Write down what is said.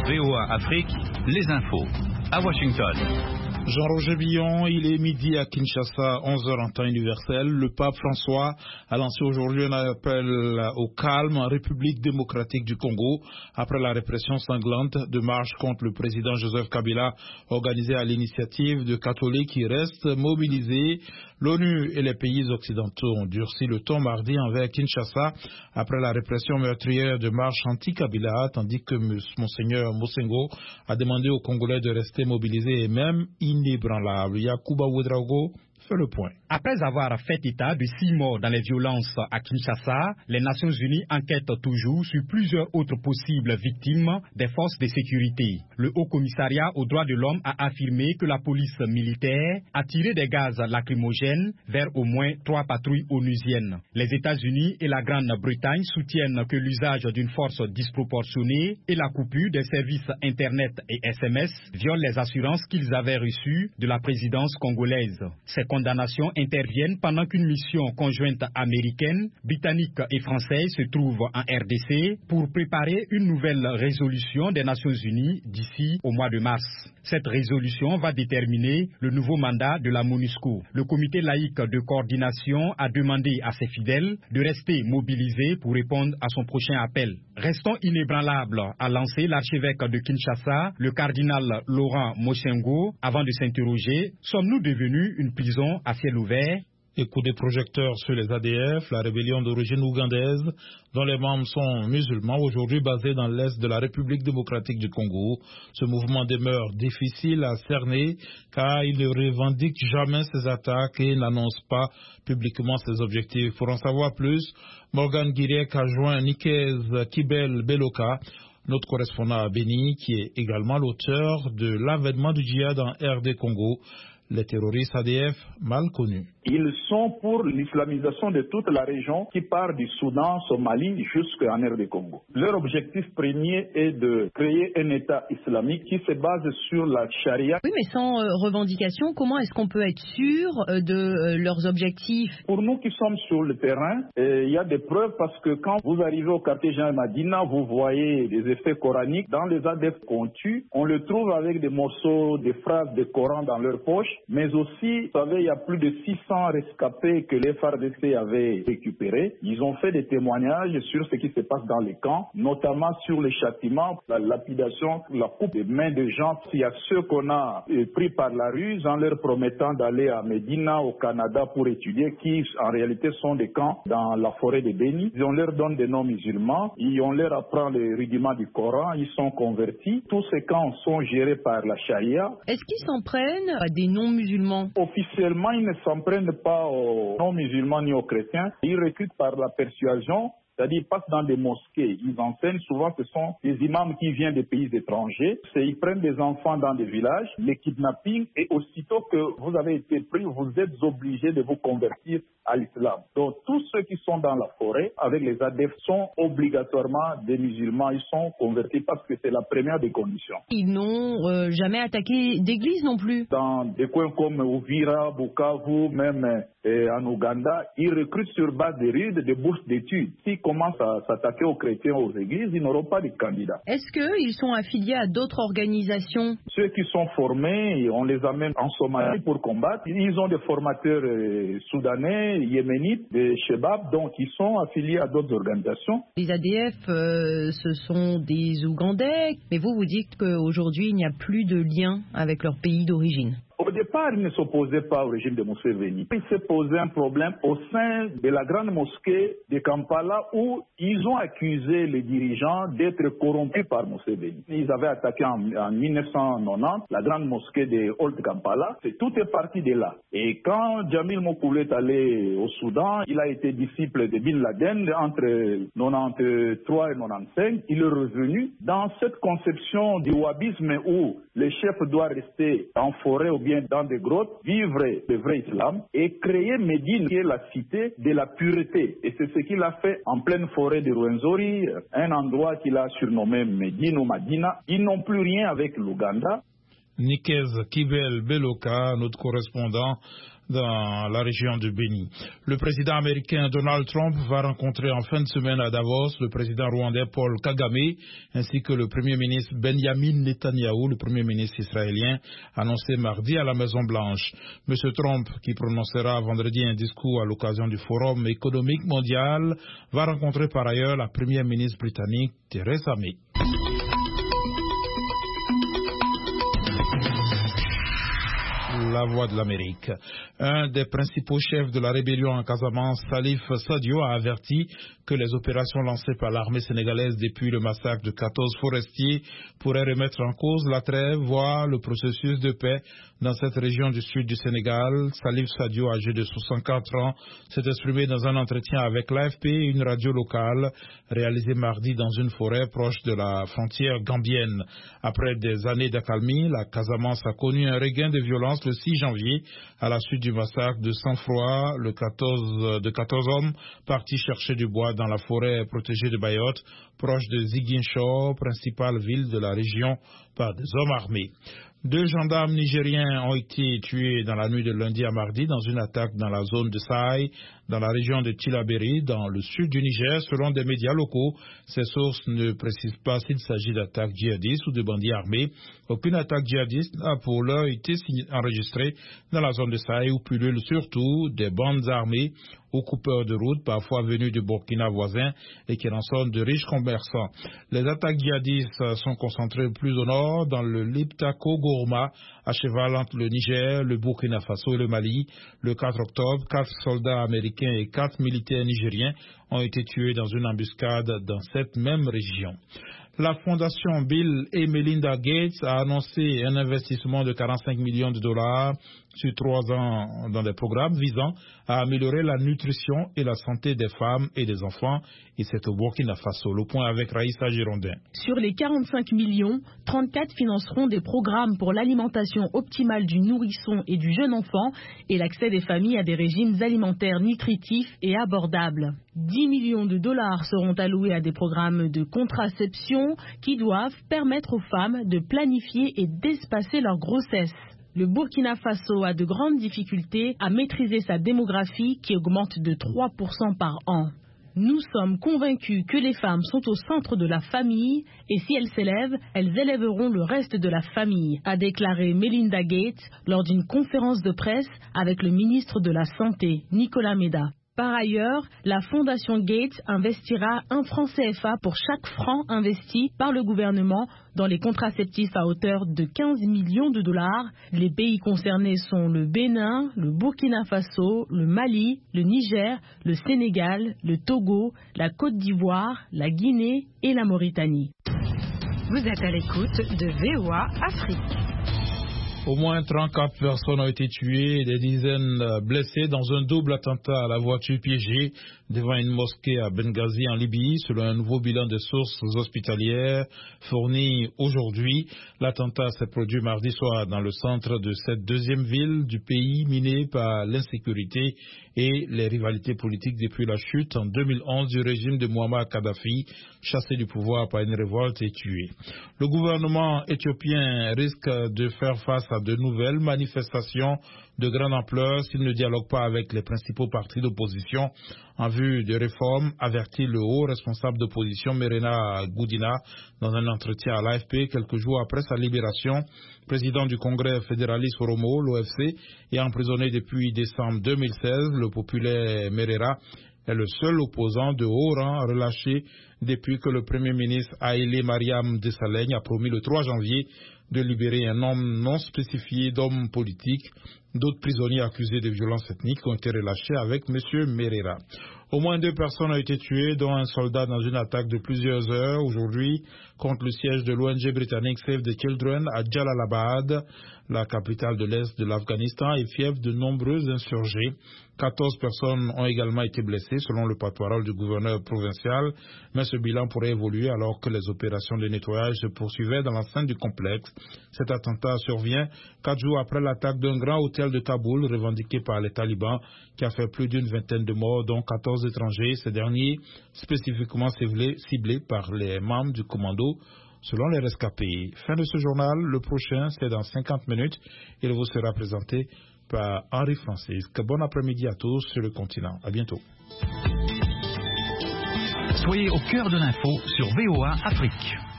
VOA Afrique, les infos. À Washington. Jean-Roger Billon, il est midi à Kinshasa, 11h en temps universel. Le pape François a lancé aujourd'hui un appel au calme en République démocratique du Congo après la répression sanglante de marches contre le président Joseph Kabila organisée à l'initiative de catholiques qui restent mobilisés. L'ONU et les pays occidentaux ont durci le ton mardi envers Kinshasa après la répression meurtrière de marches anti-Kabila, tandis que Monseigneur Mosengo a demandé aux Congolais de rester mobilisés et même inébranlables. Yacouba Ouedraogo fait le point. Après avoir fait état de 6 morts dans les violences à Kinshasa, les Nations Unies enquêtent toujours sur plusieurs autres possibles victimes des forces de sécurité. Le Haut Commissariat aux droits de l'homme a affirmé que la police militaire a tiré des gaz lacrymogènes vers au moins 3 patrouilles onusiennes. Les États-Unis et la Grande-Bretagne soutiennent que l'usage d'une force disproportionnée et la coupure des services Internet et SMS violent les assurances qu'ils avaient reçues de la présidence congolaise. Ces condamnations interviennent pendant qu'une mission conjointe américaine, britannique et française se trouve en RDC pour préparer une nouvelle résolution des Nations Unies d'ici au mois de mars. Cette résolution va déterminer le nouveau mandat de la MONUSCO. Le comité laïque de coordination a demandé à ses fidèles de rester mobilisés pour répondre à son prochain appel. Restons inébranlables, a lancé l'archevêque de Kinshasa, le cardinal Laurent Mosengo, avant de s'interroger: sommes-nous devenus une prison à ciel ouvert? Et coup des projecteurs sur les ADF, la rébellion d'origine ougandaise, dont les membres sont musulmans, aujourd'hui basés dans l'est de la République démocratique du Congo. Ce mouvement demeure difficile à cerner car il ne revendique jamais ses attaques et n'annonce pas publiquement ses objectifs. Pour en savoir plus, Morgan Guirec a joint Nikez Kibel Beloka, notre correspondant à Béni, qui est également l'auteur de l'avènement du djihad en RD Congo. Les terroristes ADF mal connus. Ils sont pour l'islamisation de toute la région qui part du Soudan, Somalie jusqu'en RD Congo. Leur objectif premier est de créer un État islamique qui se base sur la charia. Oui, mais sans revendication, comment est-ce qu'on peut être sûr de leurs objectifs? Pour nous qui sommes sur le terrain, il y a des preuves parce que quand vous arrivez au quartier Jean Madina, vous voyez des effets coraniques. Dans les ADF qu'on tue, on le trouve avec des morceaux, des phrases de Coran dans leur poche. Mais aussi, vous savez, il y a plus de 600 rescapés que les FARDC avaient récupérés. Ils ont fait des témoignages sur ce qui se passe dans les camps, notamment sur les châtiments, la lapidation, la coupe des mains de gens. Il y a ceux qu'on a pris par la ruse en leur promettant d'aller à Medina, au Canada, pour étudier, qui en réalité sont des camps dans la forêt de Béni. On leur donne des noms musulmans, on leur apprend les rudiments du Coran, ils sont convertis. Tous ces camps sont gérés par la charia. Est-ce qu'ils s'en prennent à des non-musulmans? Officiellement, ils ne s'en prennent pas aux non-musulmans ni aux chrétiens. Ils recrutent par la persuasion, c'est-à-dire ils passent dans des mosquées. Ils enseignent souvent, ce sont des imams qui viennent des pays étrangers. Ils prennent des enfants dans des villages, les kidnappings, et aussitôt que vous avez été pris, vous êtes obligés de vous convertir à l'islam. Donc tous ceux qui sont dans la forêt avec les ADF sont obligatoirement des musulmans. Ils sont convertis parce que c'est la première des conditions. Ils n'ont jamais attaqué d'église non plus. Dans des coins comme Uvira, Bukavu, même en Ouganda, ils recrutent sur base des rides, des bourses d'études. S'ils commencent à s'attaquer aux chrétiens, aux églises, ils n'auront pas de candidats. Est-ce qu'ils sont affiliés à d'autres organisations? Ceux qui sont formés, on les amène en Somalie pour combattre. Ils ont des formateurs soudanais, yéménites, des Shebab, donc ils sont affiliés à d'autres organisations. Les ADF, ce sont des Ougandais, mais vous dites qu'aujourd'hui, il n'y a plus de lien avec leur pays d'origine. Au départ, ils ne s'opposaient pas au régime de Museveni. Il s'est posé un problème au sein de la grande mosquée de Kampala où ils ont accusé les dirigeants d'être corrompus par Museveni. Ils avaient attaqué en 1990 la grande mosquée de Old Kampala. Tout est parti de là. Et quand Jamil Mokoulou est allé au Soudan, il a été disciple de Bin Laden entre 93 et 95. Il est revenu dans cette conception du wahhabisme où le chef doit rester en forêt ou bien dans des grottes, vivre le vrai islam et créer Médine, qui est la cité de la pureté. Et c'est ce qu'il a fait en pleine forêt de Rwenzori, un endroit qu'il a surnommé Médine ou Madina. Ils n'ont plus rien avec l'Ouganda. Nikez Kibel Beloka, notre correspondant dans la région de Béni. Le président américain Donald Trump va rencontrer en fin de semaine à Davos le président rwandais Paul Kagame ainsi que le premier ministre Benjamin Netanyahu, le premier ministre israélien, annoncé mardi à la Maison-Blanche. M. Trump, qui prononcera vendredi un discours à l'occasion du Forum économique mondial, va rencontrer par ailleurs la première ministre britannique Theresa May. La Voix de l'Amérique. Un des principaux chefs de la rébellion en Casamance, Salif Sadio, a averti que les opérations lancées par l'armée sénégalaise depuis le massacre de 14 forestiers pourraient remettre en cause la trêve, voire le processus de paix dans cette région du sud du Sénégal. Salif Sadio, âgé de 64 ans, s'est exprimé dans un entretien avec l'AFP, une radio locale, réalisé mardi dans une forêt proche de la frontière gambienne. Après des années d'accalmie, la Casamance a connu un regain de violence le 6 janvier, à la suite du massacre de sang-froid de 14 hommes partis chercher du bois dans la forêt protégée de Bayotte, proche de Ziguinchor, principale ville de la région, par des hommes armés. 2 gendarmes nigériens ont été tués dans la nuit de lundi à mardi dans une attaque dans la zone de Saï, dans la région de Tillabéri, dans le sud du Niger, selon des médias locaux. Ces sources ne précisent pas s'il s'agit d'attaques djihadistes ou de bandits armés. Aucune attaque djihadiste n'a pour l'heure été enregistrée dans la zone de Saï, où pullulent surtout des bandes armées ou coupeurs de route, parfois venus du Burkina voisin et qui rançonnent de riches commerçants. Les attaques djihadistes sont concentrées plus au nord, dans le Liptako-Gourma, à cheval entre le Niger, le Burkina Faso et le Mali. Le 4 octobre, 4 soldats américains et 4 militaires nigériens ont été tués dans une embuscade dans cette même région. La fondation Bill et Melinda Gates a annoncé un investissement de 45 millions de dollars sur 3 ans dans des programmes visant à améliorer la nutrition et la santé des femmes et des enfants. Et c'est au Burkina Faso. Le point avec Raïssa Girondin. Sur les 45 millions, 34 financeront des programmes pour l'alimentation optimale du nourrisson et du jeune enfant et l'accès des familles à des régimes alimentaires nutritifs et abordables. 10 millions de dollars seront alloués à des programmes de contraception qui doivent permettre aux femmes de planifier et d'espacer leur grossesse. Le Burkina Faso a de grandes difficultés à maîtriser sa démographie qui augmente de 3% par an. Nous sommes convaincus que les femmes sont au centre de la famille et si elles s'élèvent, elles élèveront le reste de la famille, a déclaré Melinda Gates lors d'une conférence de presse avec le ministre de la Santé, Nicolas Méda. Par ailleurs, la Fondation Gates investira 1 franc CFA pour chaque franc investi par le gouvernement dans les contraceptifs à hauteur de 15 millions de dollars. Les pays concernés sont le Bénin, le Burkina Faso, le Mali, le Niger, le Sénégal, le Togo, la Côte d'Ivoire, la Guinée et la Mauritanie. Vous êtes à l'écoute de VOA Afrique. Au moins 34 personnes ont été tuées et des dizaines blessées dans un double attentat à la voiture piégée devant une mosquée à Benghazi en Libye. Selon un nouveau bilan des sources hospitalières fourni aujourd'hui, l'attentat s'est produit mardi soir dans le centre de cette deuxième ville du pays minée par l'insécurité et les rivalités politiques depuis la chute en 2011 du régime de Muammar Kadhafi, chassé du pouvoir par une révolte et tué. Le gouvernement éthiopien risque de faire face à de nouvelles manifestations de grande ampleur s'il ne dialogue pas avec les principaux partis d'opposition en vue de réformes, avertit le haut responsable d'opposition Merena Goudina dans un entretien à l'AFP quelques jours après sa libération. Président du Congrès fédéraliste Oromo, l'OFC, et emprisonné depuis décembre 2016, le populaire Merera est le seul opposant de haut rang relâché depuis que le Premier ministre Haïlé Mariam Desalegn a promis le 3 janvier de libérer un nombre non spécifié d'hommes politiques. D'autres prisonniers accusés de violences ethniques ont été relâchés avec M. Merera. Au moins 2 personnes ont été tuées, dont un soldat dans une attaque de plusieurs heures aujourd'hui contre le siège de l'ONG britannique Save the Children à Jalalabad, la capitale de l'Est de l'Afghanistan, et fief de nombreux insurgés. 14 personnes ont également été blessées selon le porte-parole du gouverneur provincial, mais ce bilan pourrait évoluer alors que les opérations de nettoyage se poursuivaient dans l'enceinte du complexe. Cet attentat survient 4 jours après l'attaque d'un grand hôtel de Kaboul revendiqué par les talibans qui a fait plus d'une vingtaine de morts, dont 14 étrangers, ces derniers spécifiquement ciblés par les membres du commando selon les rescapés. Fin de ce journal. Le prochain, c'est dans 50 minutes. Il vous sera présenté par Henri Francisque. Bon après-midi à tous sur le continent. À bientôt. Soyez au cœur de l'info sur VOA Afrique.